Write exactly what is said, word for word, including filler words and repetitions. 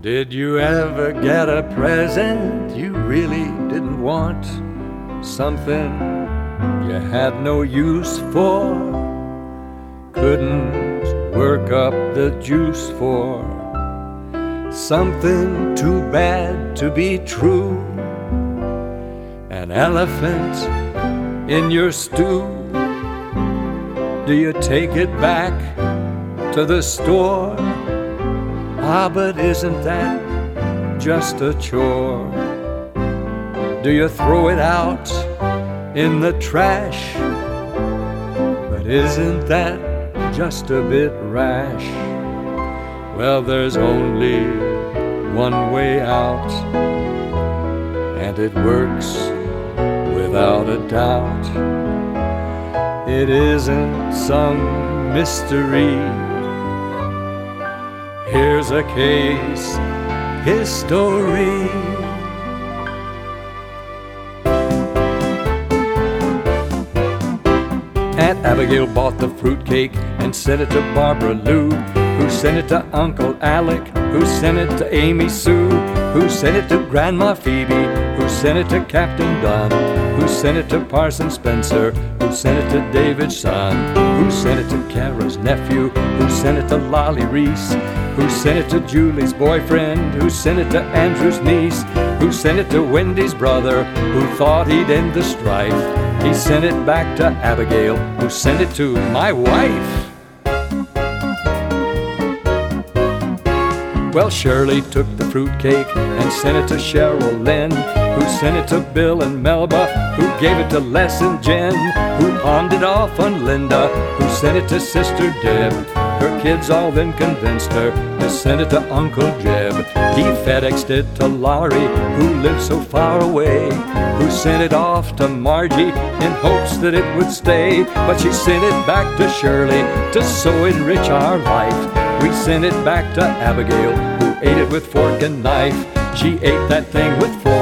Did you ever get a present you really didn't want? Something you had no use for, couldn't work up the juice for, something too bad to be true, an elephant in your stew. Do you take it back to the store? Ah, but isn't that just a chore? Do you throw it out in the trash? But isn't that just a bit rash? Well, there's only one way out, and it works without a doubt. It isn't some mystery. Here's a case history. Aunt Abigail bought the fruitcake and sent it to Barbara Lou, who sent it to Uncle Alec, who sent it to Amy Sue, who sent it to Grandma Phoebe, who sent it to Captain Dunn, who sent it to Parson Spencer, who sent it to David's son, who sent it to Kara's nephew, who sent it to Lolly Reese, who sent it to Julie's boyfriend, who sent it to Andrew's niece, who sent it to Wendy's brother, who thought he'd end the strife. He sent it back to Abigail, who sent it to my wife. Well, Shirley took the fruitcake and sent it to Cheryl Lynn, who sent it to Bill and Melba, who gave it to Les and Jen, who pawned it off on Linda, who sent it to Sister Deb. Her kids all then convinced her to send it to Uncle Jeb. He FedExed it to Laurie, who lived so far away, who sent it off to Margie in hopes that it would stay. But she sent it back to Shirley to so enrich our life. We sent it back to Abigail, who ate it with fork and knife. She ate that thing with fork